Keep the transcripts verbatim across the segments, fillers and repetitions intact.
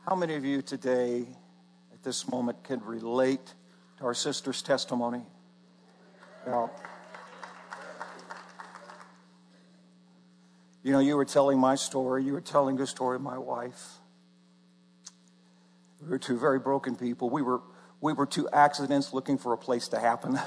How many of you today, at this moment, can relate to our sister's testimony? Now, you know, you were telling my story. You were telling the story of my wife. We were two very broken people. We were we were two accidents looking for a place to happen.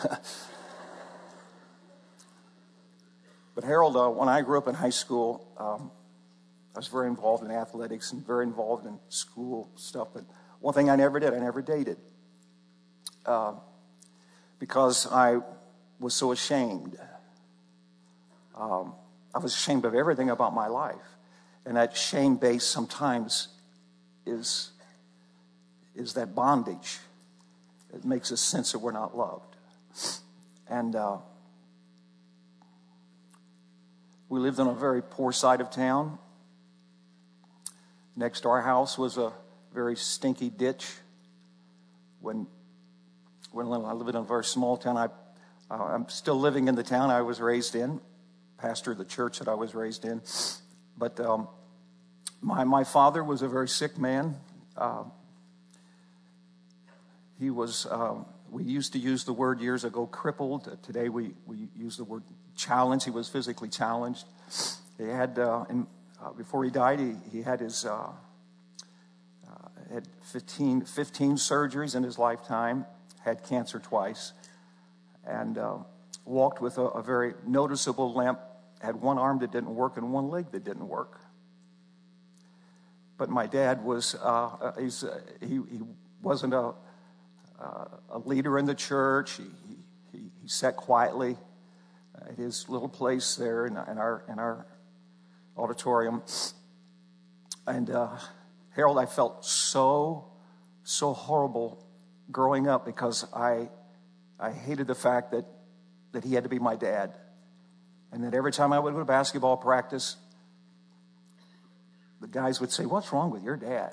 But Harold, uh, when I grew up in high school, um, I was very involved in athletics and very involved in school stuff. But one thing I never did, I never dated. Uh, because I was so ashamed. Um, I was ashamed of everything about my life. And that shame base sometimes is, is that bondage. It makes us sense that we're not loved. And uh, we lived on a very poor side of town. Next to our house was a very stinky ditch. When when I lived in a very small town, I, uh, I'm still living in the town I was raised in, pastor of the church that I was raised in. But um, my my father was a very sick man. Uh, he was, um, we used to use the word years ago, crippled. Uh, today we, we use the word challenged. He was physically challenged. He had, uh, in, uh, before he died, he, he had his, uh, uh, had fifteen, fifteen surgeries in his lifetime, had cancer twice, and uh, walked with a, a very noticeable limp, had one arm that didn't work and one leg that didn't work. But my dad was, uh, he's, uh, he, he wasn't a, uh, a leader in the church. He, he, he sat quietly at his little place there in, in our in our auditorium. And uh, Harold, I felt so, so horrible growing up because I I hated the fact that, that he had to be my dad. And that every time I would go to basketball practice, the guys would say, "What's wrong with your dad?"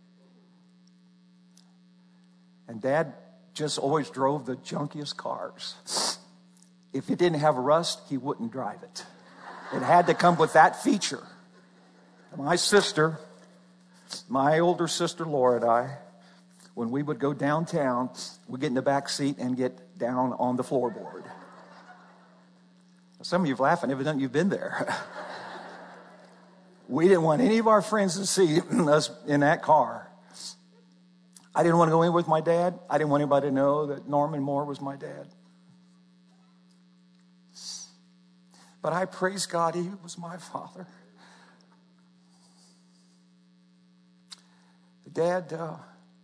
And Dad just always drove the junkiest cars. If it didn't have rust, he wouldn't drive it. It had to come with that feature. My sister, my older sister Laura and I, when we would go downtown, we'd get in the back seat and get down on the floorboard. Some of you are laughing, evidently you've been there. We didn't want any of our friends to see us in that car. I didn't want to go in with my dad. I didn't want anybody to know that Norman Moore was my dad. But I praise God, he was my father. Dad, uh,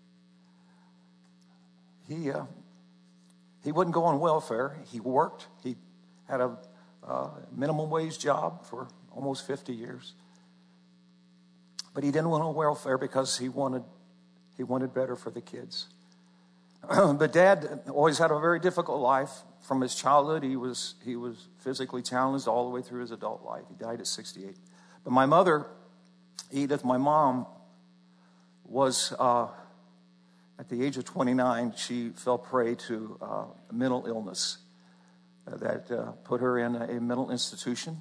he uh, he wouldn't go on welfare. He worked. He had a uh, minimum wage job for almost fifty years. But he didn't want on welfare because he wanted he wanted better for the kids. But Dad always had a very difficult life. From his childhood, he was he was physically challenged all the way through his adult life. He died at sixty-eight. But my mother, Edith, my mom, was uh, at the age of twenty-nine, she fell prey to uh, a mental illness uh, that uh, put her in a, a mental institution.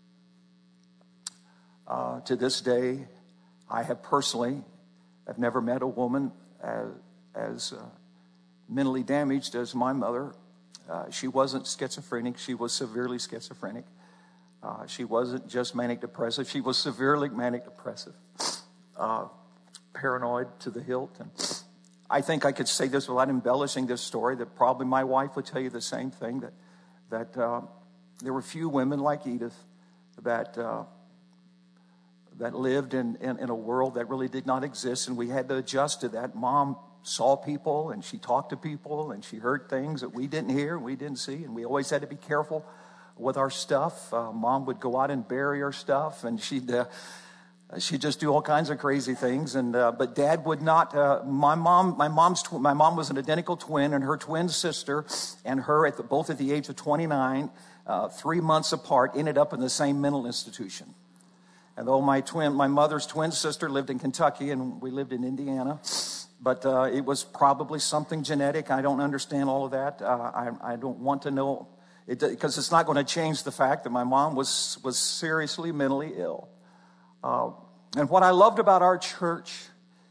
Uh, to this day, I have personally, I've never met a woman as, as uh, mentally damaged as my mother. Uh, she wasn't schizophrenic. She was severely schizophrenic. Uh, she wasn't just manic depressive. She was severely manic depressive. Uh, paranoid to the hilt. And I think I could say this without embellishing this story, that probably my wife would tell you the same thing, that that uh, there were few women like Edith that uh, that lived in, in, in a world that really did not exist, and we had to adjust to that. Mom saw people, and she talked to people, and she heard things that we didn't hear, we didn't see, and we always had to be careful with our stuff. Uh, Mom would go out and bury our stuff, and she'd uh, she'd just do all kinds of crazy things. And uh, but Dad would not. Uh, my mom, my mom's, tw- my mom was an identical twin, and her twin sister, and her at the, both at the age of twenty-nine, uh, three months apart, ended up in the same mental institution. And though my twin, my mother's twin sister lived in Kentucky, and we lived in Indiana. But uh, it was probably something genetic. I don't understand all of that. Uh, I, I don't want to know, it, because it's not going to change the fact that my mom was, was seriously mentally ill. Uh, and what I loved about our church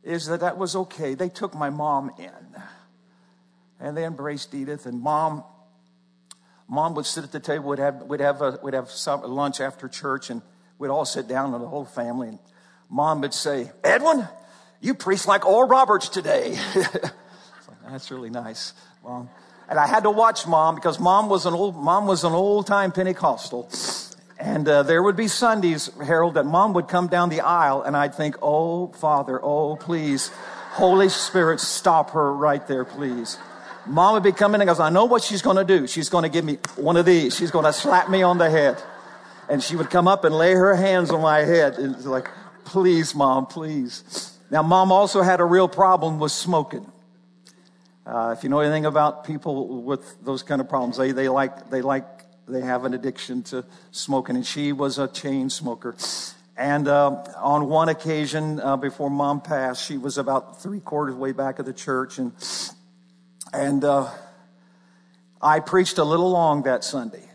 is that that was okay. They took my mom in, and they embraced Edith. And mom, mom would sit at the table. We'd have we'd have a, we'd have some lunch after church, and we'd all sit down, and the whole family. And Mom would say, "Edwin, you preach like Oral Roberts today." It's like, that's really nice, Mom. And I had to watch Mom because Mom was an old Mom was an old time Pentecostal. And uh, there would be Sundays, Harold, that Mom would come down the aisle, and I'd think, "Oh, Father, oh, please, Holy Spirit, stop her right there, please." Mom would be coming and goes, "I know what she's going to do. She's going to give me one of these. She's going to slap me on the head." And she would come up and lay her hands on my head. And it's like, "Please, Mom, please." Now, Mom also had a real problem with smoking. Uh, if you know anything about people with those kind of problems, they, they like, they like, they have an addiction to smoking, and she was a chain smoker. And uh, on one occasion, uh, before Mom passed, she was about three quarters way back of the church, and and uh, I preached a little long that Sunday,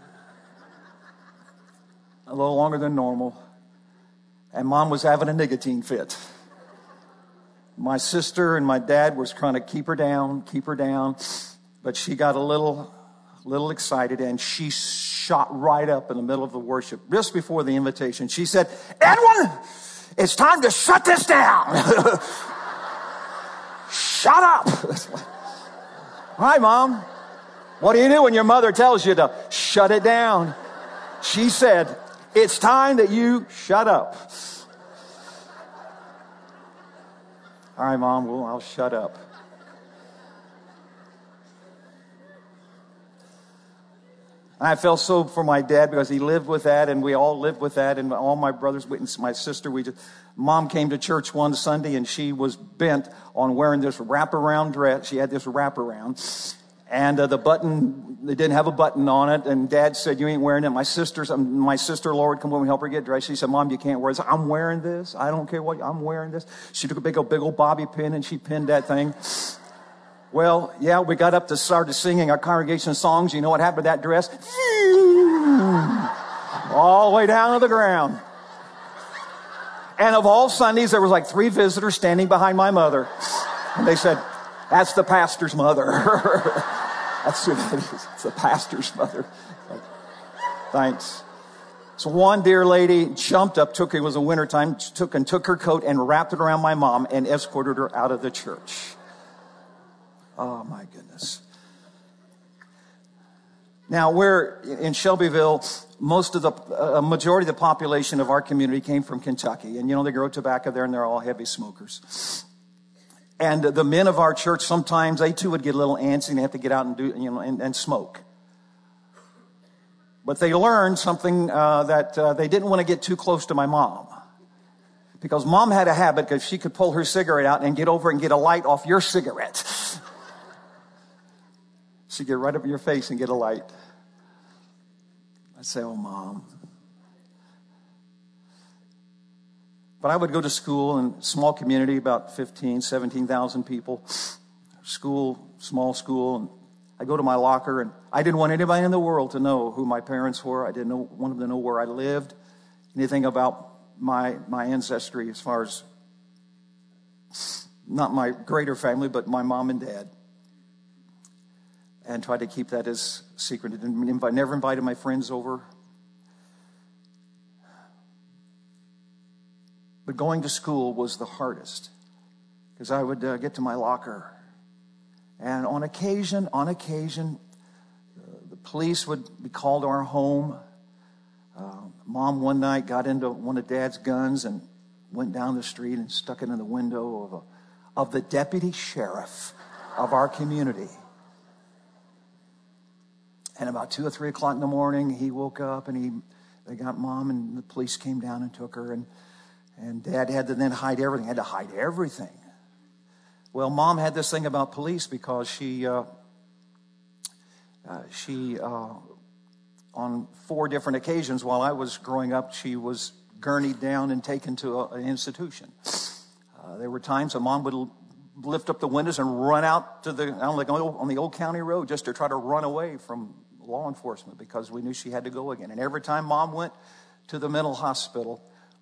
a little longer than normal, and Mom was having a nicotine fit. My sister and my dad was trying to keep her down, keep her down, but she got a little, little excited, and she shot right up in the middle of the worship, just before the invitation. She said, "Edwin, it's time to shut this down." Shut up. Hi, Mom. What do you do when your mother tells you to shut it down? She said, "It's time that you shut up." All right, Mom, well, I'll shut up. I felt so for my dad because he lived with that, and we all lived with that, and all my brothers, witnessed, my sister, we just, Mom came to church one Sunday, and she was bent on wearing this wraparound dress. She had this wraparound, and uh, the button, they didn't have a button on it, and Dad said, "You ain't wearing it." My sister's, um, my sister, Lord, come over and help her get dressed. She said, "Mom, you can't wear this." "I'm wearing this. I don't care what, I'm wearing this." She took a big old, big old bobby pin, and she pinned that thing. Well, yeah, we got up to started singing our congregation songs. You know what happened to that dress? All the way down to the ground. And of all Sundays, there was like three visitors standing behind my mother. And they said, "That's the pastor's mother." That's what it is. It's the pastor's mother. Like, thanks. So one dear lady jumped up, took, it was a wintertime, took and took her coat and wrapped it around my mom and escorted her out of the church. Oh, my goodness. Now, we're in Shelbyville. Most of the, a majority of the population of our community came from Kentucky. And, you know, they grow tobacco there, and they're all heavy smokers. And the men of our church, sometimes they too would get a little antsy and they have to get out and do, you know, and, and smoke. But they learned something uh, that uh, they didn't want to get too close to my mom. Because Mom had a habit, because she could pull her cigarette out and get over and get a light off your cigarette. She'd get right up in your face and get a light. I'd say, "Oh, Mom." But I would go to school in a small community, about fifteen, seventeen thousand people. School, small school. And I go to my locker, and I didn't want anybody in the world to know who my parents were. I didn't know, want them to know where I lived, anything about my my ancestry as far as not my greater family, but my mom and dad. And tried to keep that as secret. I didn't invite, never invited my friends over. But going to school was the hardest, because I would uh, get to my locker, and on occasion, on occasion, uh, the police would be called to our home. Uh, Mom one night got into one of Dad's guns and went down the street and stuck it in the window of a, of the deputy sheriff of our community. And about two or three o'clock in the morning, he woke up and he, they got Mom, and the police came down and took her, and and Dad had to then hide everything. Had to hide everything. Well, Mom had this thing about police because she uh, uh, she uh, on four different occasions while I was growing up, she was gurneyed down and taken to a, an institution. Uh, there were times that Mom would l- lift up the windows and run out to the on the, on the old county road just to try to run away from law enforcement, because we knew she had to go again. And every time Mom went to the mental hospital,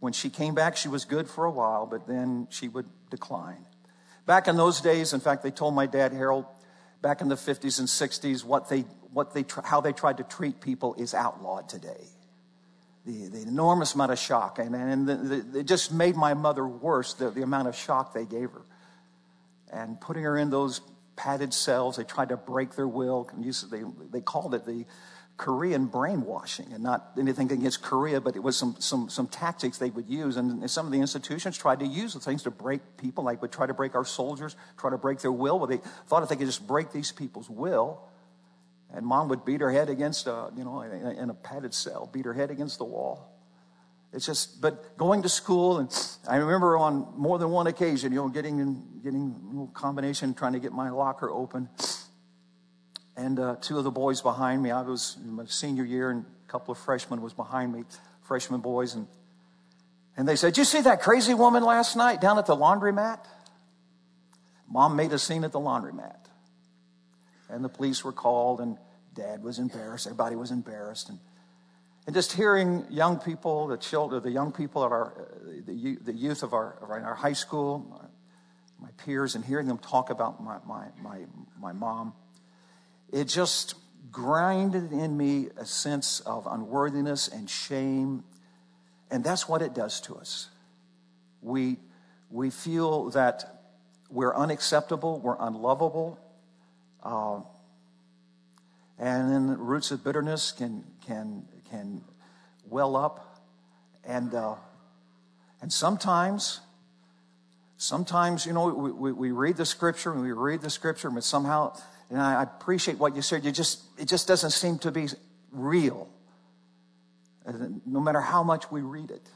When she came back, she was good for a while, but then she would decline. Back in those days, in fact, they told my dad, Harold, back in the fifties and sixties, what they, what they, how they tried to treat people is outlawed today. The, the enormous amount of shock, and, and the, the, it just made my mother worse, the, the amount of shock they gave her. And putting her in those padded cells, they tried to break their will. They, they called it the Korean brainwashing, and not anything against Korea, but it was some, some, some tactics they would use. And some of the institutions tried to use the things to break people, like would try to break our soldiers, try to break their will. Well, they thought if they could just break these people's will, and Mom would beat her head against, a, you know, in a padded cell, beat her head against the wall. It's just, but going to school, and I remember on more than one occasion, you know, getting in, getting a little combination, trying to get my locker open. And uh, two of the boys behind me, I was in my senior year, and a couple of freshmen was behind me, freshman boys. And, and they said, "Did you see that crazy woman last night down at the laundromat?" Mom made a scene at the laundromat. And the police were called, and Dad was embarrassed. Everybody was embarrassed. And, and just hearing young people, the children, the young people of our, uh, the, the youth of our, of our high school, my, my peers, and hearing them talk about my, my, my, my mom, it just grinded in me a sense of unworthiness and shame. And that's what it does to us. We, we feel that we're unacceptable, we're unlovable. Uh, and then the roots of bitterness can can can well up, and uh, and sometimes, sometimes you know we, we, we read the scripture and we read the scripture, but somehow, and I appreciate what you said. You just it just doesn't seem to be real, no matter how much we read it.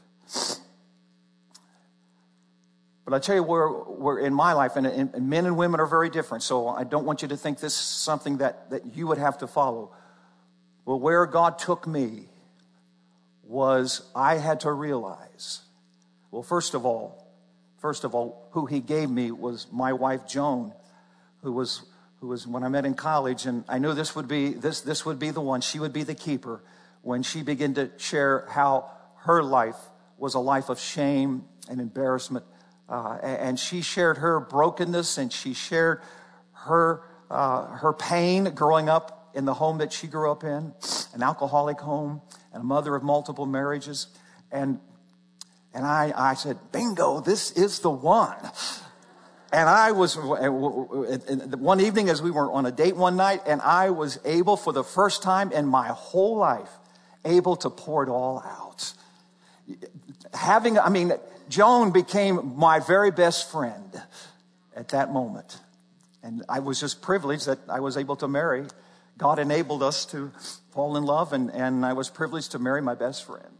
But I tell you, we're, we're in my life, and, and men and women are very different, so I don't want you to think this is something that, that you would have to follow. Well, where God took me was I had to realize, well, first of all, first of all, who he gave me was my wife, Joan, who was who was when I met in college, and I knew this would be this this would be the one. She would be the keeper when she began to share how her life was a life of shame and embarrassment. Uh, and she shared her brokenness, and she shared her uh, her pain growing up in the home that she grew up in, an alcoholic home, and a mother of multiple marriages. And and I, I said, bingo, this is the one. And I was, one evening as we were on a date one night, and I was able for the first time in my whole life, able to pour it all out. Having, I mean, Joan became my very best friend at that moment. And I was just privileged that I was able to marry. God enabled us to fall in love, and, and I was privileged to marry my best friend.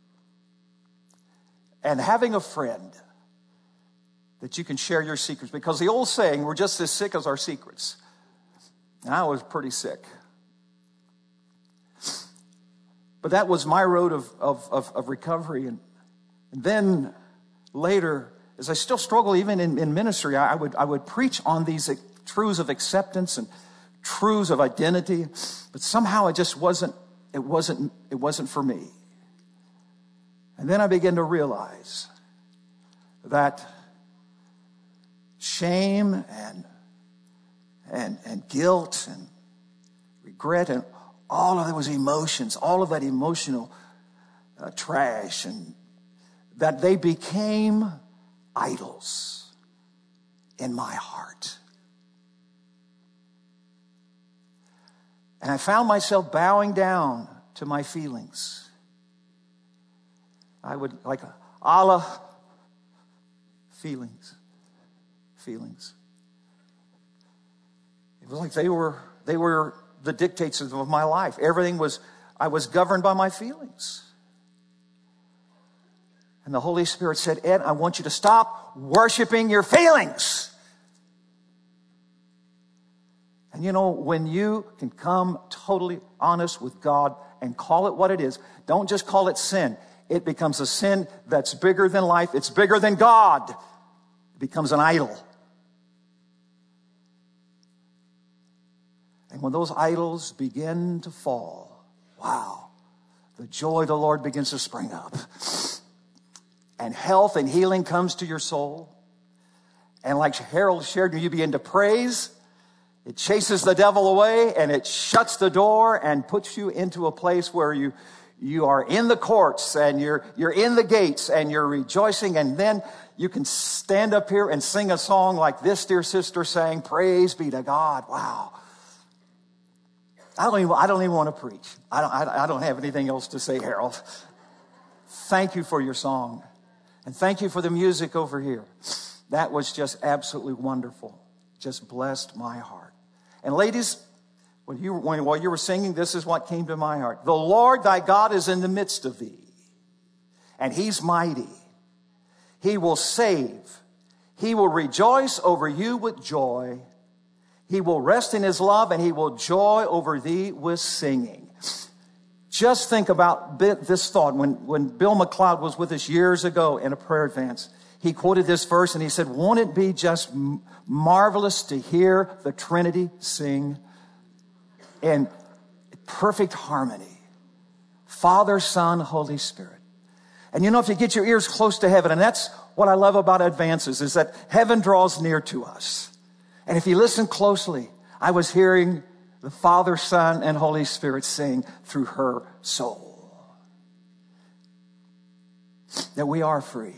And having a friend that you can share your secrets, because the old saying, we're just as sick as our secrets. And I was pretty sick. But that was my road of, of, of, of recovery. And, and then later, as I still struggle even in, in ministry, I, I would I would preach on these truths of acceptance and truths of identity, but somehow it just wasn't it wasn't it wasn't for me. And then I began to realize that shame and and and guilt and regret and all of those emotions, all of that emotional uh, trash, and that they became idols in my heart. And I found myself bowing down to my feelings. I would, like, Allah, feelings, feelings. It was like they were, they were the dictates of my life. Everything was, I was governed by my feelings. And the Holy Spirit said, Ed, I want you to stop worshiping your feelings. And you know, when you can come totally honest with God and call it what it is, don't just call it sin. It becomes a sin that's bigger than life. It's bigger than God. It becomes an idol. And when those idols begin to fall, wow, the joy of the Lord begins to spring up. and health and healing comes to your soul. And like Harold shared, when you begin to praise, it chases the devil away and it shuts the door and puts you into a place where you, you are in the courts and you're, you're in the gates and you're rejoicing. And then you can stand up here and sing a song like this dear sister sang, praise be to God. Wow. I don't even, I don't even want to preach. I don't, I don't have anything else to say, Harold. Thank you for your song. And thank you for the music over here. That was just absolutely wonderful. Just blessed my heart. And ladies, when you, when, while you were singing, this is what came to my heart. The Lord thy God is in the midst of thee, and he's mighty. He will save. He will rejoice over you with joy. He will rest in his love, and he will joy over thee with singing. Just think about this thought. When, when Bill McLeod was with us years ago in a prayer advance, he quoted this verse and he said, won't it be just marvelous to hear the Trinity sing in perfect harmony? Father, Son, Holy Spirit. And you know, if you get your ears close to heaven, and that's what I love about advances, is that heaven draws near to us. And if you listen closely, I was hearing the Father, Son, and Holy Spirit sing through her soul. That we are free.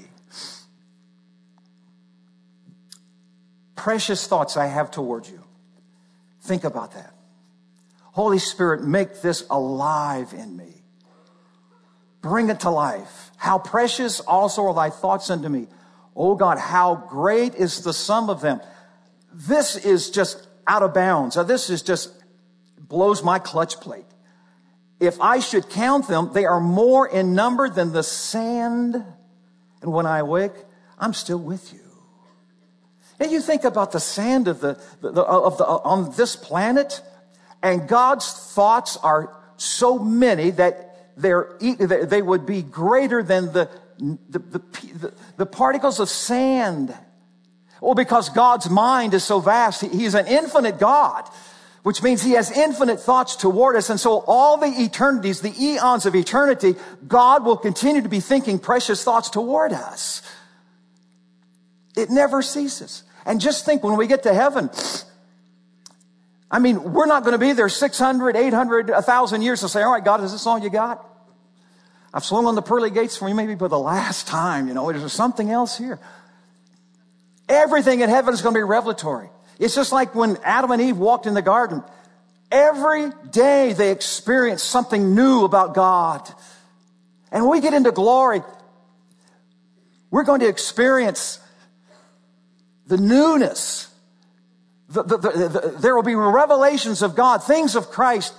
Precious thoughts I have toward you. Think about that. Holy Spirit, make this alive in me. Bring it to life. How precious also are thy thoughts unto me. Oh God, how great is the sum of them. This is just out of bounds. Now, this is just blows my clutch plate. If I should count them, they are more in number than the sand. And when I awake, I'm still with you. And you think about the sand of the, the, the of the on this planet, and God's thoughts are so many that they're they would be greater than the the the, the particles of sand. Well, because God's mind is so vast, he's an infinite God, which means he has infinite thoughts toward us. And so all the eternities, the eons of eternity, God will continue to be thinking precious thoughts toward us. It never ceases. And just think, when we get to heaven, I mean, we're not going to be there six hundred, eight hundred, one thousand years to say, all right, God, is this all you got? I've swung on the pearly gates for you maybe for the last time. You know, is there something else here? Everything in heaven is going to be revelatory. It's just like when Adam and Eve walked in the garden. Every day they experienced something new about God. And when we get into glory, we're going to experience the newness. The, the, the, the, there will be revelations of God, things of Christ,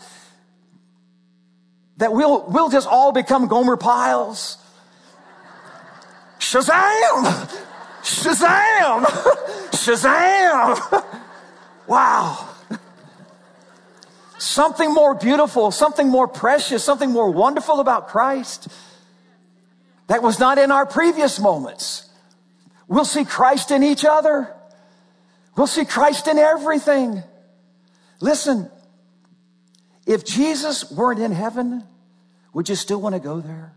that we'll, we'll just all become Gomer Piles. Shazam! Shazam! Shazam! Wow. Something more beautiful, something more precious, something more wonderful about Christ that was not in our previous moments. We'll see Christ in each other. We'll see Christ in everything. Listen, if Jesus weren't in heaven, would you still want to go there?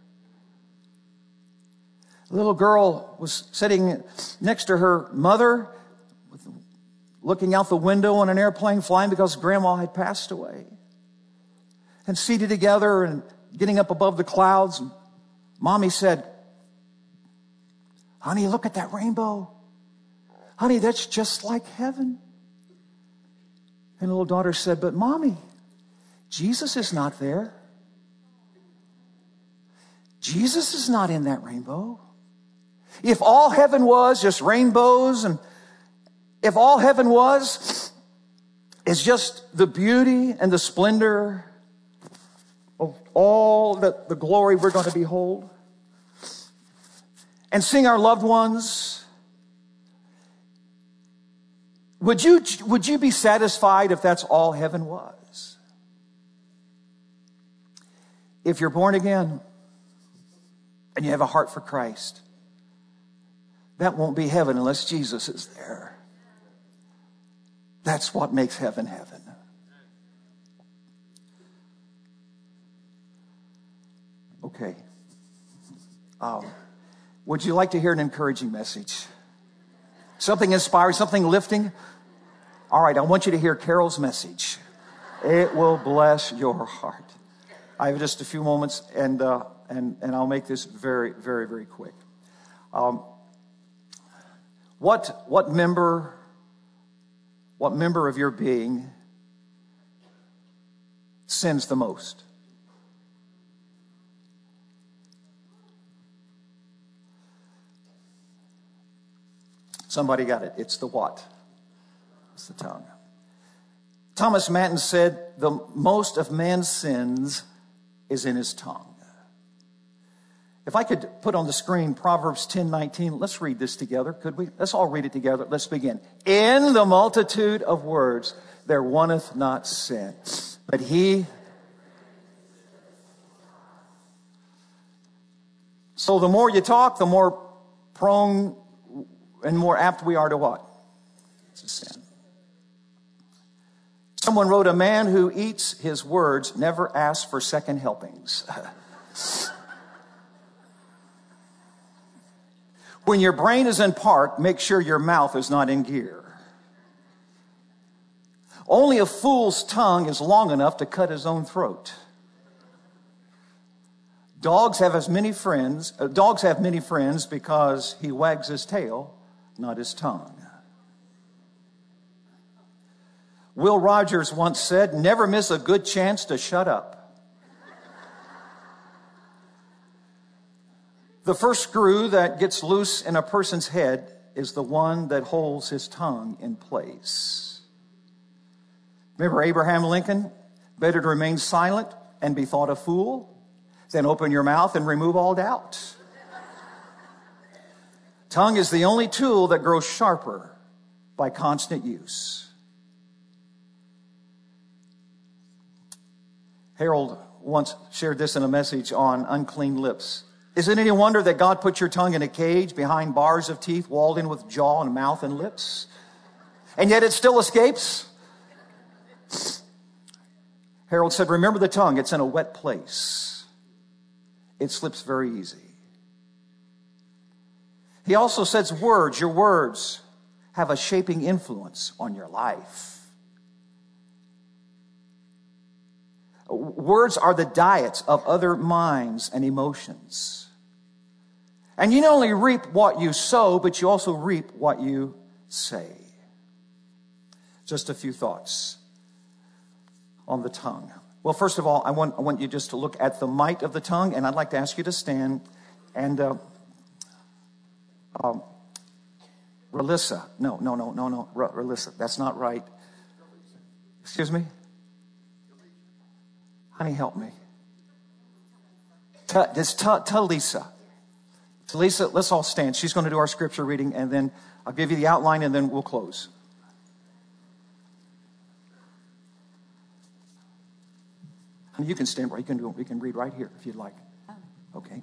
A little girl was sitting next to her mother, looking out the window on an airplane flying because grandma had passed away. And seated together and getting up above the clouds, mommy said, honey, look at that rainbow. Honey, that's just like heaven. And the little daughter said, but mommy, Jesus is not there. Jesus is not in that rainbow. If all heaven was just rainbows, and if all heaven was is just the beauty and the splendor of all the, the glory we're going to behold, and seeing our loved ones, would you, would you be satisfied if that's all heaven was? If you're born again and you have a heart for Christ, that won't be heaven unless Jesus is there. That's what makes heaven heaven. Okay. Um, Would you like to hear an encouraging message? Something inspiring, something lifting? All right, I want you to hear Carol's message. It will bless your heart. I have just a few moments, and uh, and and I'll make this very, very, very quick. Um, what what member what member of your being sins the most? Somebody got it. It's the what? It's the tongue. Thomas Manton said, the most of man's sins is in his tongue. If I could put on the screen Proverbs ten nineteen, let's read this together, could we? Let's all read it together. Let's begin. In the multitude of words, there wanteth not sin, but he... So the more you talk, the more prone and more apt we are to what? To sin. Someone wrote, a man who eats his words never asks for second helpings. When your brain is in park, make sure your mouth is not in gear. Only a fool's tongue is long enough to cut his own throat. Dogs have as many friends, uh, dogs have many friends because he wags his tail, not his tongue. Will Rogers once said, never miss a good chance to shut up. The first screw that gets loose in a person's head is the one that holds his tongue in place. Remember Abraham Lincoln? Better to remain silent and be thought a fool than open your mouth and remove all doubt. Tongue is the only tool that grows sharper by constant use. Harold once shared this in a message on unclean lips. Is it any wonder that God put your tongue in a cage behind bars of teeth, walled in with jaw and mouth and lips? And yet it still escapes? Harold said, remember the tongue, it's in a wet place. It slips very easy. He also says words, your words have a shaping influence on your life. Words are the diets of other minds and emotions. And you not only reap what you sow, but you also reap what you say. Just a few thoughts on the tongue. Well, first of all, I want, I want you just to look at the might of the tongue, and I'd like to ask you to stand. And uh, um, Relissa, no, no, no, no, no, R- Relissa, that's not right. Excuse me? Honey, help me. Ta, this ta, Talisa. Talisa, let's all stand. She's going to do our scripture reading, and then I'll give you the outline, and then we'll close. Honey, you can stand right. You can do it. We can read right here if you'd like. Okay.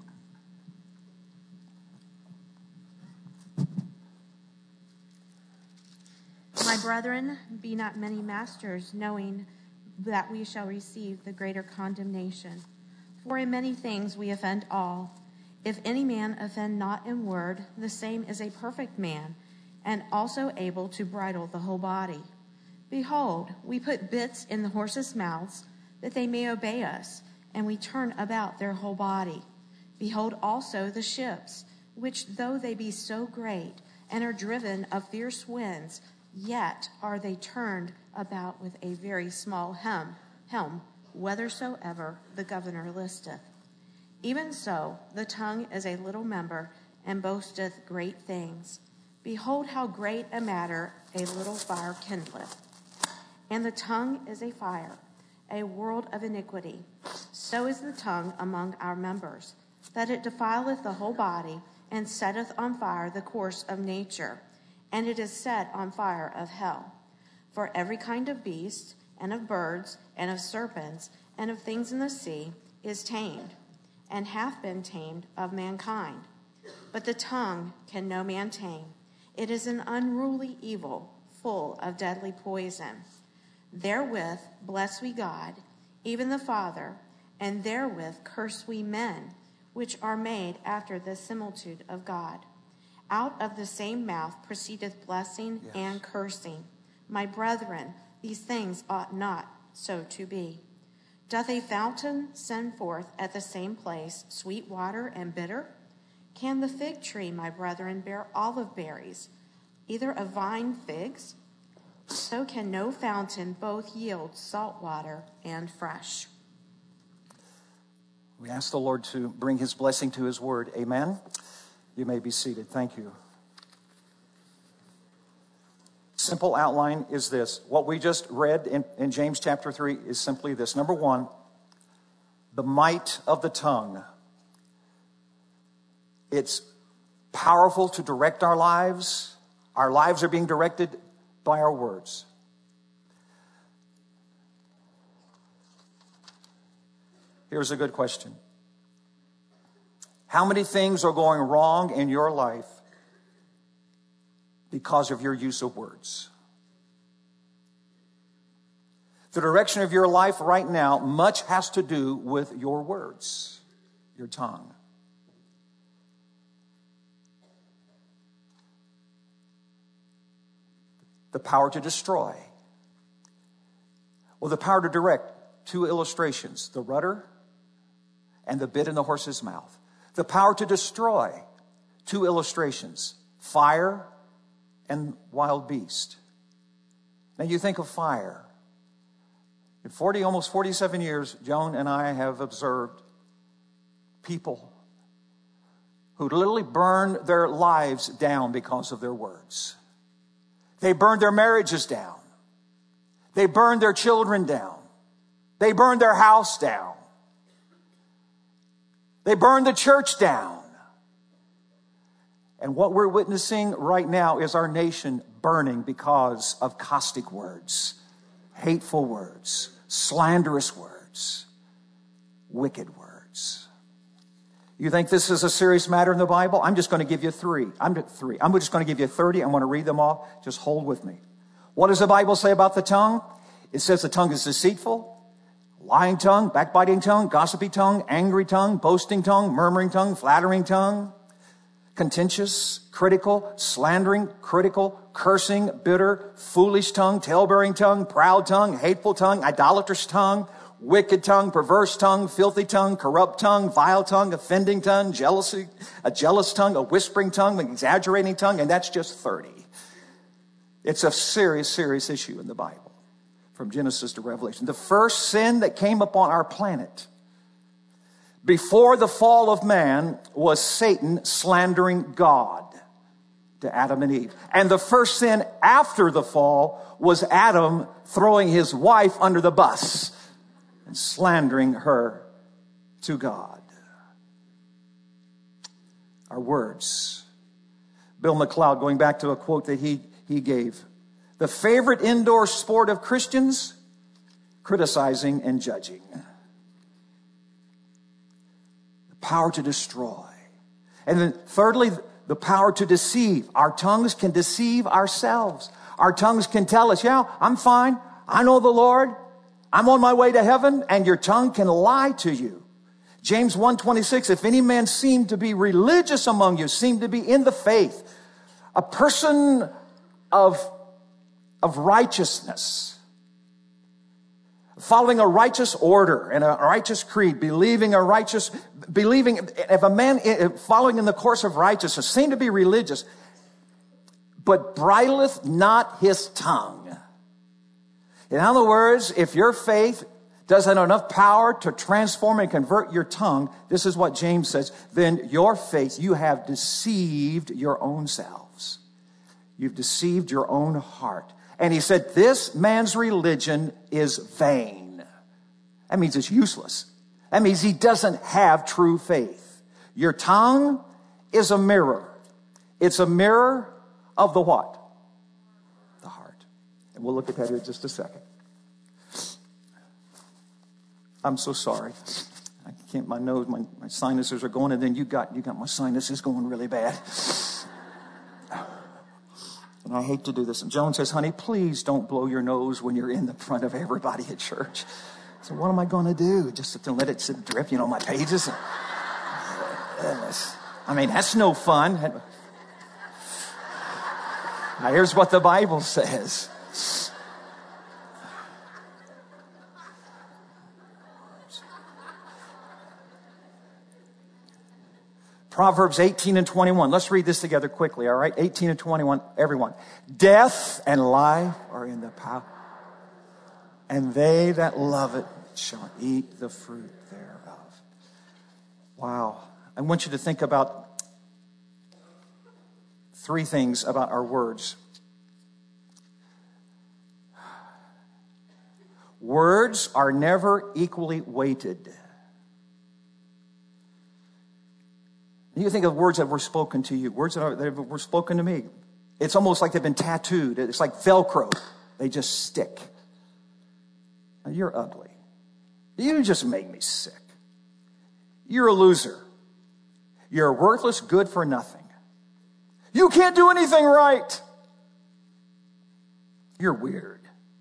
My brethren, be not many masters, knowing that we shall receive the greater condemnation. For in many things we offend all. If any man offend not in word, the same is a perfect man, and also able to bridle the whole body. Behold, we put bits in the horses' mouths, that they may obey us, and we turn about their whole body. Behold also the ships, which though they be so great, and are driven of fierce winds, yet are they turned about with a very small helm, helm, whithersoever the governor listeth. Even so, the tongue is a little member, and boasteth great things. Behold how great a matter a little fire kindleth. And the tongue is a fire, a world of iniquity. So is the tongue among our members, that it defileth the whole body, and setteth on fire the course of nature, and it is set on fire of hell. For every kind of beast, and of birds, and of serpents, and of things in the sea, is tamed, and hath been tamed of mankind. But the tongue can no man tame. It is an unruly evil, full of deadly poison. Therewith bless we God, even the Father, and therewith curse we men, which are made after the similitude of God. Out of the same mouth proceedeth blessing yes. and cursing. My brethren, these things ought not so to be. Doth a fountain send forth at the same place sweet water and bitter? Can the fig tree, my brethren, bear olive berries, either a vine figs? So can no fountain both yield salt water and fresh. We ask the Lord to bring his blessing to his word. Amen. You may be seated. Thank you. Simple outline is this. What we just read in, in James chapter three is simply this. Number one, the might of the tongue. It's powerful to direct our lives. Our lives are being directed by our words. Here's a good question. How many things are going wrong in your life because of your use of words? The direction of your life right now, much has to do with your words, your tongue. The power to destroy. Well, the power to direct. Two illustrations, the rudder and the bit in the horse's mouth. The power to destroy. Two illustrations, fire and wild beast. Now you think of fire. In forty, almost forty-seven years, Joan and I have observed people who literally burn their lives down because of their words. They burned their marriages down. They burned their children down. They burned their house down. They burned the church down. And what we're witnessing right now is our nation burning because of caustic words, hateful words, slanderous words, wicked words. You think this is a serious matter in the Bible? I'm just going to give you three. I'm three. I'm just going to give you thirty. I'm going to read them all. Just hold with me. What does the Bible say about the tongue? It says the tongue is deceitful, lying tongue, backbiting tongue, gossipy tongue, angry tongue, boasting tongue, murmuring tongue, flattering tongue, contentious, critical, slandering, critical, cursing, bitter, foolish tongue, tale-bearing tongue, proud tongue, hateful tongue, idolatrous tongue, wicked tongue, perverse tongue, filthy tongue, corrupt tongue, vile tongue, offending tongue, jealousy, a jealous tongue, a whispering tongue, an exaggerating tongue, and that's just thirty. It's a serious, serious issue in the Bible, from Genesis to Revelation. The first sin that came upon our planet before the fall of man was Satan slandering God to Adam and Eve. And the first sin after the fall was Adam throwing his wife under the bus and slandering her to God. Our words. Bill McLeod, going back to a quote that he, he gave. The favorite indoor sport of Christians? Criticizing and judging. The power to destroy. And then thirdly, the power to deceive. Our tongues can deceive ourselves. Our tongues can tell us, yeah, I'm fine. I know the Lord. I'm on my way to heaven. And your tongue can lie to you. James one twenty-six, if any man seem to be religious among you, seem to be in the faith, a person of, of righteousness, following a righteous order and a righteous creed, believing a righteous, believing, if a man following in the course of righteousness, seem to be religious, but bridleth not his tongue. In other words, if your faith doesn't have enough power to transform and convert your tongue, this is what James says, then your faith, you have deceived your own selves. You've deceived your own heart. And he said, this man's religion is vain. That means it's useless. That means he doesn't have true faith. Your tongue is a mirror. It's a mirror of the what? The heart. And we'll look at that here in just a second. I'm so sorry. I can't, my nose, my, my sinuses are going, and then you got, you got my sinuses going really bad. And I hate to do this. And Joan says, honey, please don't blow your nose when you're in the front of everybody at church. So what am I going to do? Just to let it sit drip, you know, my pages? goodness. I mean, that's no fun. Now, here's what the Bible says. Proverbs eighteen and twenty-one. Let's read this together quickly, all right? eighteen and twenty-one, everyone. Death and life are in the power, and they that love it shall eat the fruit thereof. Wow. I want you to think about three things about our words. Words are never equally weighted. You think of words that were spoken to you, words that, are, that were spoken to me. It's almost like they've been tattooed. It's like Velcro. They just stick. Now, you're ugly. You just make me sick. You're a loser. You're worthless, good for nothing. You can't do anything right. You're weird.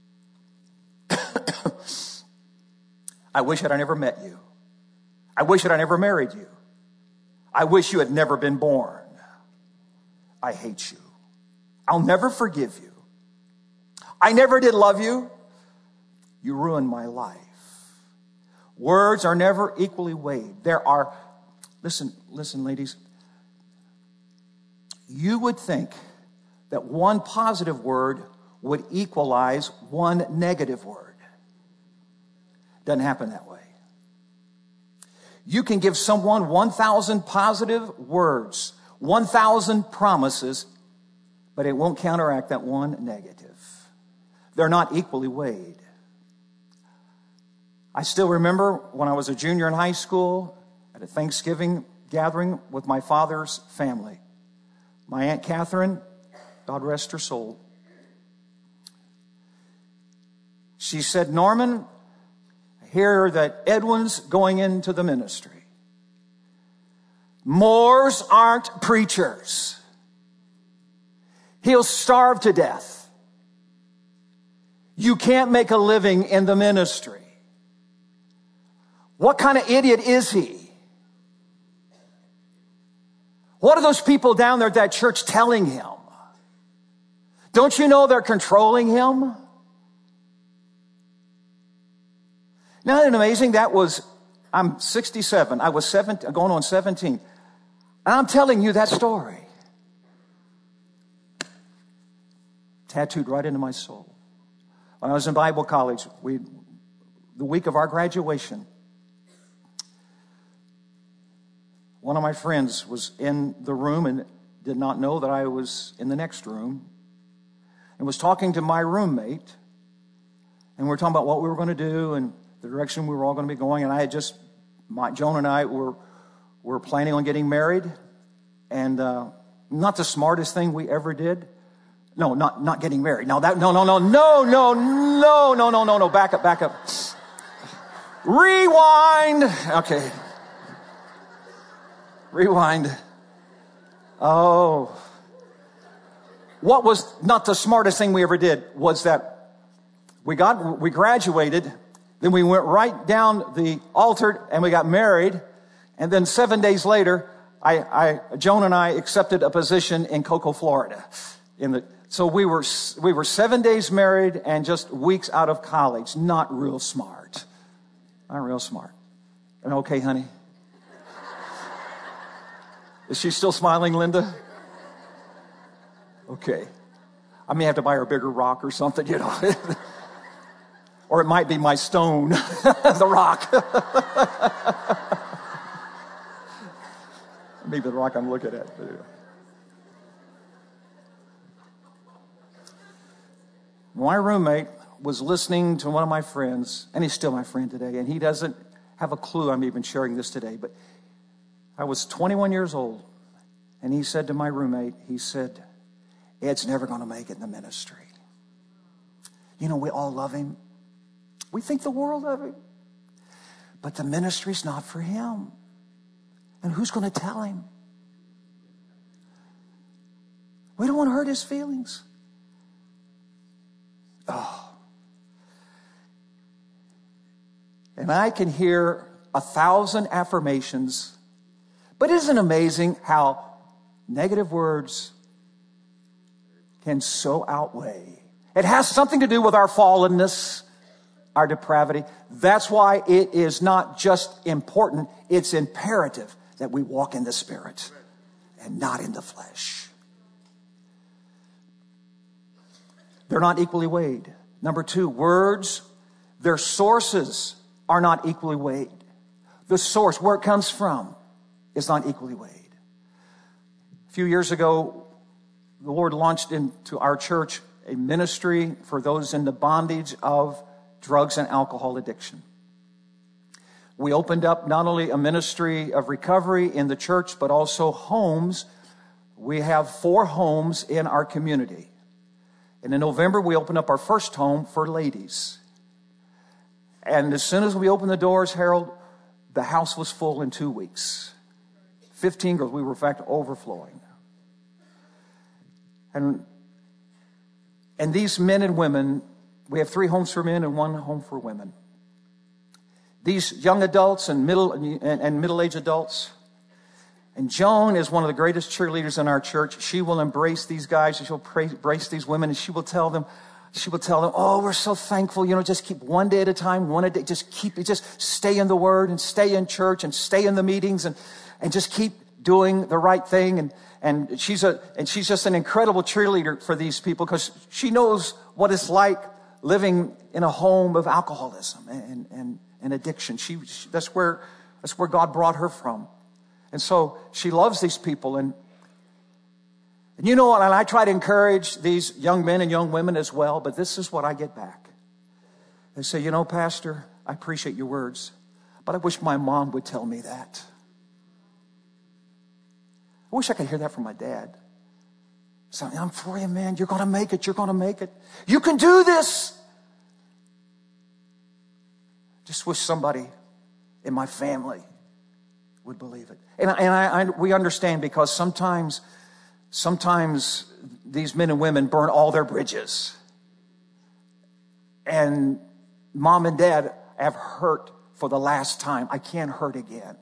I wish that I never met you. I wish that I never married you. I wish you had never been born. I hate you. I'll never forgive you. I never did love you. You ruined my life. Words are never equally weighed. There are, listen, listen, ladies. You would think that one positive word would equalize one negative word. Doesn't happen that way. You can give someone one thousand positive words, one thousand promises, but it won't counteract that one negative. They're not equally weighed. I still remember when I was a junior in high school at a Thanksgiving gathering with my father's family. My Aunt Catherine, God rest her soul, she said, Norman, hear that Edwin's going into the ministry. Moors aren't preachers. He'll starve to death. You can't make a living in the ministry. What kind of idiot is he? What are those people down there at that church telling him? Don't you know they're controlling him? Now, isn't it amazing? That was, I'm sixty-seven. I was seventeen, going on seventeen. And I'm telling you that story. Tattooed right into my soul. When I was in Bible college, we, the week of our graduation, one of my friends was in the room and did not know that I was in the next room and was talking to my roommate. And we were talking about what we were going to do and the direction we were all going to be going. And I had just, my, Joan and I were, were planning on getting married. And uh, not the smartest thing we ever did. No, not, not getting married. No, that, no, no, no, no, no, no, no, no, no, no. Back up, back up. Rewind. Okay. Rewind. Oh. What was not the smartest thing we ever did was that we got, we graduated. Then we went right down the altar and we got married. And then seven days later, I, I, Joan and I accepted a position in Cocoa, Florida. In the, so we were, we were seven days married and just weeks out of college. Not real smart. Not real smart. And okay, honey? Is she still smiling, Linda? Okay. I may have to buy her a bigger rock or something, you know. Or it might be my stone, the rock. Maybe the rock I'm looking at. My roommate was listening to one of my friends, and he's still my friend today, and he doesn't have a clue I'm even sharing this today, but I was twenty-one years old, and he said to my roommate, he said, Ed's never going to make it in the ministry. You know, we all love him. We think the world of him. But the ministry's not for him. And who's going to tell him? We don't want to hurt his feelings. Oh. And I can hear a thousand affirmations, But isn't it amazing how negative words can so outweigh? It has something to do with our fallenness, our depravity. That's why it is not just important, it's imperative that we walk in the Spirit and not in the flesh. They're not equally weighed. Number two, words, their sources are not equally weighed. The source, where it comes from, is not equally weighed. A few years ago, the Lord launched into our church a ministry for those in the bondage of drugs and alcohol addiction. We opened up not only a ministry of recovery in the church, but also homes. We have four homes in our community. And in November, we opened up our first home for ladies. And as soon as we opened the doors, Harold, the house was full in two weeks. Fifteen girls. We were, in fact, overflowing. And, and these men and women, we have three homes for men and one home for women. These young adults and middle and, and middle-aged adults. And Joan is one of the greatest cheerleaders in our church. She will embrace these guys. She'll pray, embrace these women, and she will tell them, she will tell them, oh, we're so thankful. You know, just keep one day at a time, one a day. Just keep it. Just stay in the Word and stay in church and stay in the meetings and, and just keep doing the right thing. And, and she's a, and she's just an incredible cheerleader for these people because she knows what it's like living in a home of alcoholism and, and, and addiction. She, she, that's where, that's where God brought her from. And so she loves these people. And, and you know what? And I try to encourage these young men and young women as well. But this is what I get back. They say, you know, Pastor, I appreciate your words, but I wish my mom would tell me that. I wish I could hear that from my dad. So I'm for you, man. You're going to make it. You're going to make it. You can do this. Just wish somebody in my family would believe it. And, and I, I, we understand because sometimes, sometimes these men and women burn all their bridges. And mom and dad have hurt for the last time. I can't hurt again.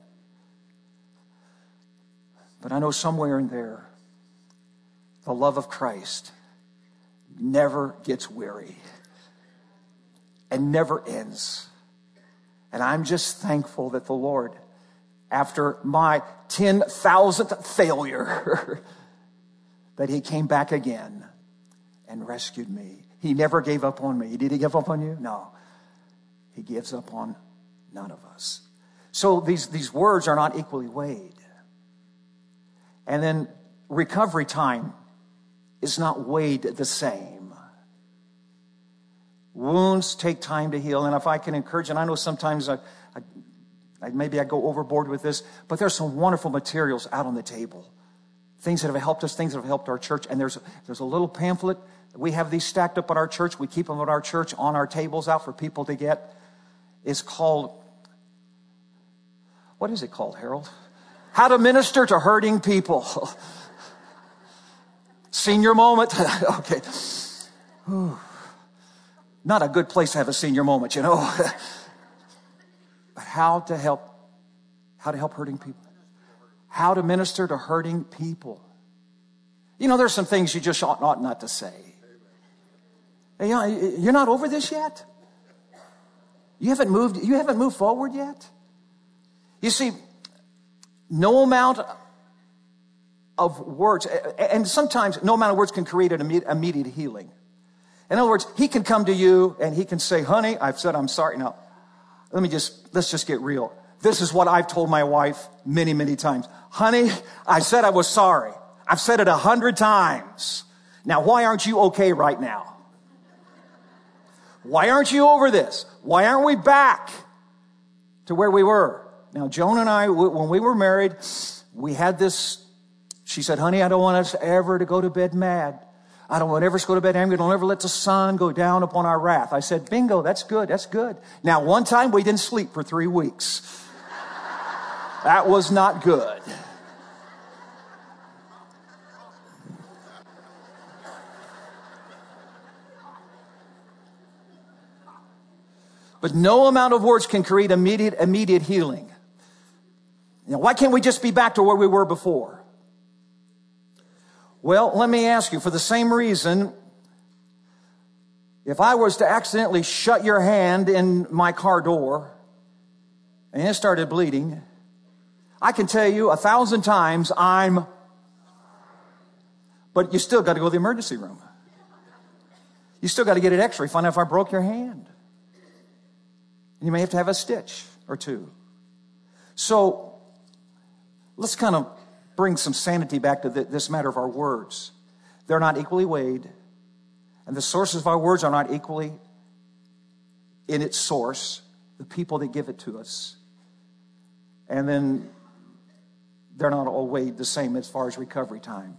But I know somewhere in there, the love of Christ never gets weary and never ends. And I'm just thankful that the Lord, after my ten thousandth failure, that he came back again and rescued me. He never gave up on me. Did he give up on you? No. He gives up on none of us. So these, these words are not equally weighed. And then recovery time is not weighed the same. Wounds take time to heal. And if I can encourage, and I know sometimes I, I, I maybe I go overboard with this, but there's some wonderful materials out on the table. Things that have helped us, things that have helped our church. And there's, there's a little pamphlet. We have these stacked up at our church. We keep them at our church on our tables out for people to get. It's called, what is it called, Harold? How to Minister to Hurting People. Senior moment. Okay. Whew. Not a good place to have a senior moment, you know. But how to help, how to help hurting people. How to minister to hurting people. You know, there's some things you just ought, ought not to say. You're not over this yet? You haven't moved, you haven't moved forward yet? You see, no amount of words, and sometimes no amount of words can create an immediate healing. In other words, he can come to you and he can say, honey, I've said I'm sorry. Now, let me just, let's just get real. This is what I've told my wife many, many times. Honey, I said I was sorry. I've said it a hundred times. Now, why aren't you okay right now? Why aren't you over this? Why aren't we back to where we were? Now, Joan and I, when we were married, we had this, she said, honey, I don't want us ever to go to bed mad. I don't want ever to go to bed angry. Don't ever let the sun go down upon our wrath. I said, bingo, that's good, that's good. Now, one time we didn't sleep for three weeks. That was not good. But no amount of words can create immediate, immediate healing. You know, why can't we just be back to where we were before? Well, let me ask you, for the same reason, if I was to accidentally shut your hand in my car door and it started bleeding, I can tell you a thousand times I'm, but you still got to go to the emergency room. You still got to get an x-ray, find out if I broke your hand. And you may have to have a stitch or two. So let's kind of bring some sanity back to this matter of our words. They're not equally weighed. And the sources of our words are not equally in its source, the people that give it to us. And then they're not all weighed the same as far as recovery time.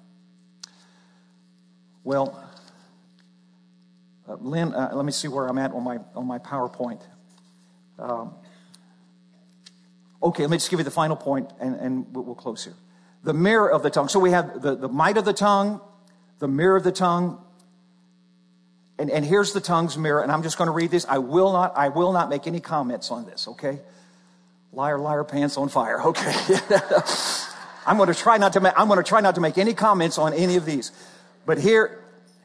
Well, uh, Lynn, uh, let me see where I'm at on my on my PowerPoint. Um, okay, let me just give you the final point, and, and we'll close here. The mirror of the tongue. So we have the, the might of the tongue, the mirror of the tongue, and, and here's the tongue's mirror. And I'm just going to read this. I will not. I will not make any comments on this. Okay, liar, liar, pants on fire. Okay, I'm going to try not to. Ma- I'm going to try not to make any comments on any of these. But here,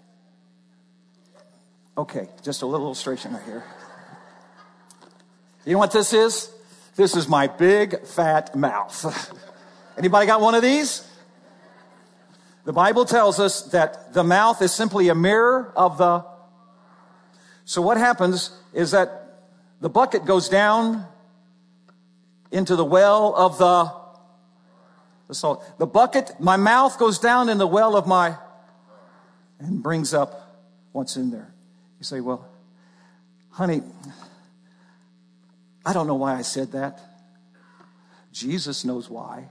okay, just a little illustration right here. You know what this is? This is my big fat mouth. Anybody got one of these? The Bible tells us that the mouth is simply a mirror of the... So what happens is that the bucket goes down into the well of the... the salt. The bucket, my mouth goes down in the well of my... and brings up what's in there. You say, well, honey, I don't know why I said that. Jesus knows why.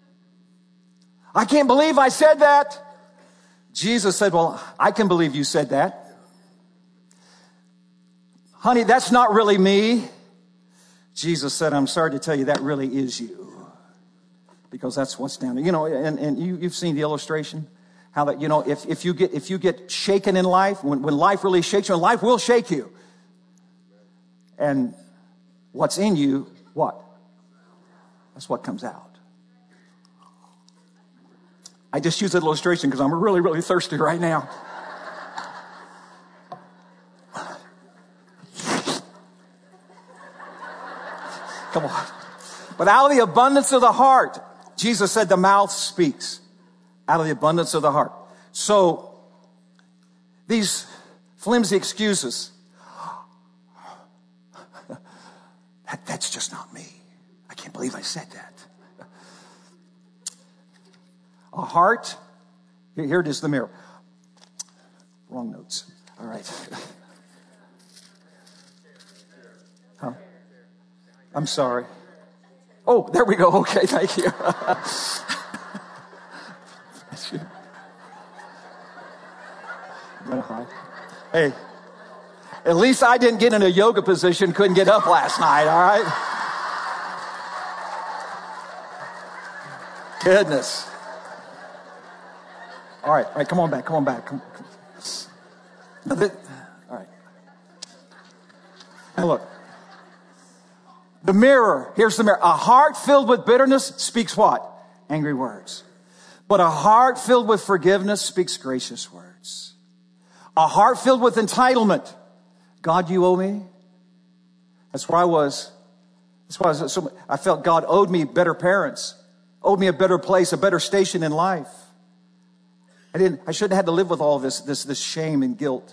I can't believe I said that. Jesus said, well, I can believe you said that. Honey, that's not really me. Jesus said, I'm sorry to tell you, that really is you. Because that's what's down there. You know, and, and you, you've seen the illustration. How that, you know, if, if you get if you get shaken in life, when, when life really shakes you, and life will shake you. And what's in you, what? That's what comes out. I just use that illustration because I'm really, really thirsty right now. Come on. But out of the abundance of the heart, Jesus said the mouth speaks. Out of the abundance of the heart. So, these flimsy excuses, that, that's just not me. I can't believe I said that. A heart, here, here it is, the mirror. Wrong notes. All right. Huh? I'm sorry. Oh, there we go. Okay, thank you. Hey, at least I didn't get in a yoga position, couldn't get up last night, all right? Goodness. All right, all right, come on back, come on back. Come, come. All right. Now look. The mirror, here's the mirror. A heart filled with bitterness speaks what? Angry words. But a heart filled with forgiveness speaks gracious words. A heart filled with entitlement. God, you owe me. That's where I was. That's why I was so, I felt God owed me better parents, owed me a better place, a better station in life. I didn't. I shouldn't have had to live with all this, this, this shame and guilt.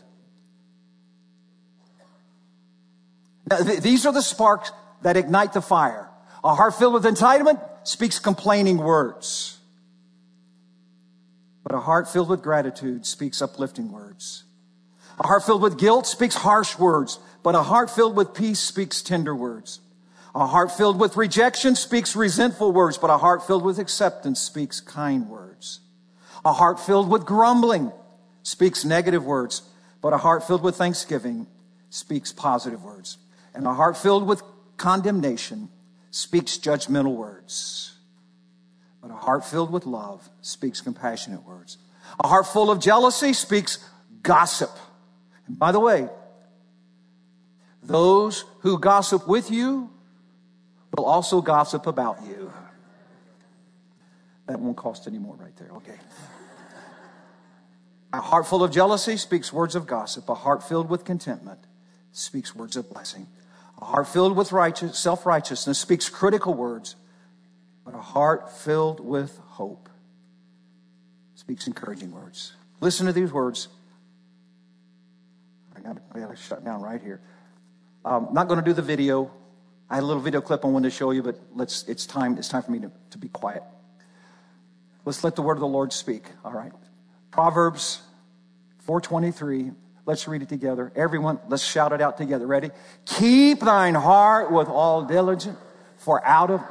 Now, th- these are the sparks that ignite the fire. A heart filled with entitlement speaks complaining words. But a heart filled with gratitude speaks uplifting words. A heart filled with guilt speaks harsh words, but a heart filled with peace speaks tender words. A heart filled with rejection speaks resentful words, but a heart filled with acceptance speaks kind words. A heart filled with grumbling speaks negative words, but a heart filled with thanksgiving speaks positive words. And a heart filled with condemnation speaks judgmental words. But a heart filled with love speaks compassionate words. A heart full of jealousy speaks gossip. And by the way, those who gossip with you will also gossip about you. That won't cost any more right there. Okay. A heart full of jealousy speaks words of gossip. A heart filled with contentment speaks words of blessing. A heart filled with righteous, self-righteousness speaks critical words. But a heart filled with hope speaks encouraging words. Listen to these words. I got I got to shut down right here. I'm not going to do the video. I had a little video clip I wanted to show you, but let's. It's time. It's time for me to, to be quiet. Let's let the word of the Lord speak. All right. Proverbs four twenty-three. Let's read it together. Everyone, let's shout it out together. Ready? Keep thine heart with all diligence, for out of...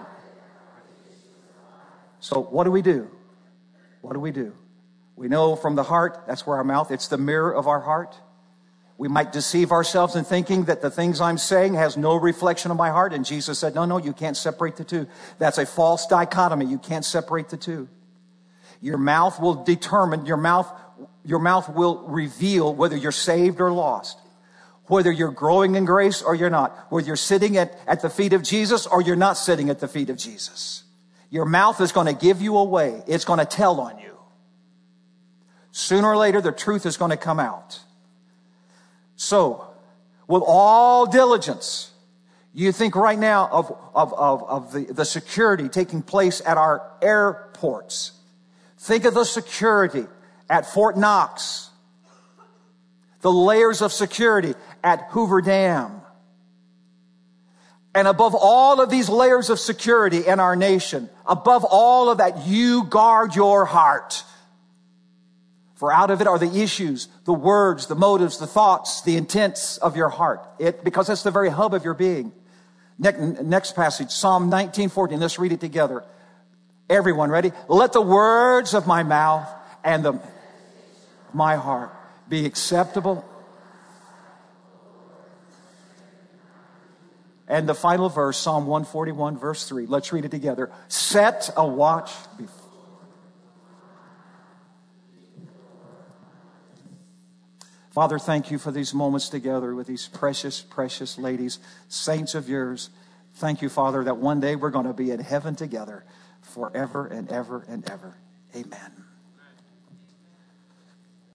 So what do we do? What do we do? We know from the heart, that's where our mouth, it's the mirror of our heart. We might deceive ourselves in thinking that the things I'm saying has no reflection of my heart. And Jesus said, no, no, you can't separate the two. That's a false dichotomy. You can't separate the two. Your mouth will determine, your mouth, your mouth will reveal whether you're saved or lost. Whether you're growing in grace or you're not. Whether you're sitting at, at the feet of Jesus or you're not sitting at the feet of Jesus. Your mouth is going to give you away. It's going to tell on you. Sooner or later, the truth is going to come out. So, with all diligence, you think right now of, of, of, of the, the security taking place at our airports. Think of the security at Fort Knox. The layers of security at Hoover Dam. And above all of these layers of security in our nation, above all of that, you guard your heart. For out of it are the issues, the words, the motives, the thoughts, the intents of your heart. It, because that's the very hub of your being. Next, next passage, Psalm nineteen fourteen. Let's read it together. Everyone, ready? Let the words of my mouth and the my heart be acceptable. And the final verse, Psalm one forty-one, verse three. Let's read it together. Set a watch before. Father, thank you for these moments together with these precious, precious ladies, saints of yours. Thank you, Father, that one day we're going to be in heaven together forever and ever and ever. Amen.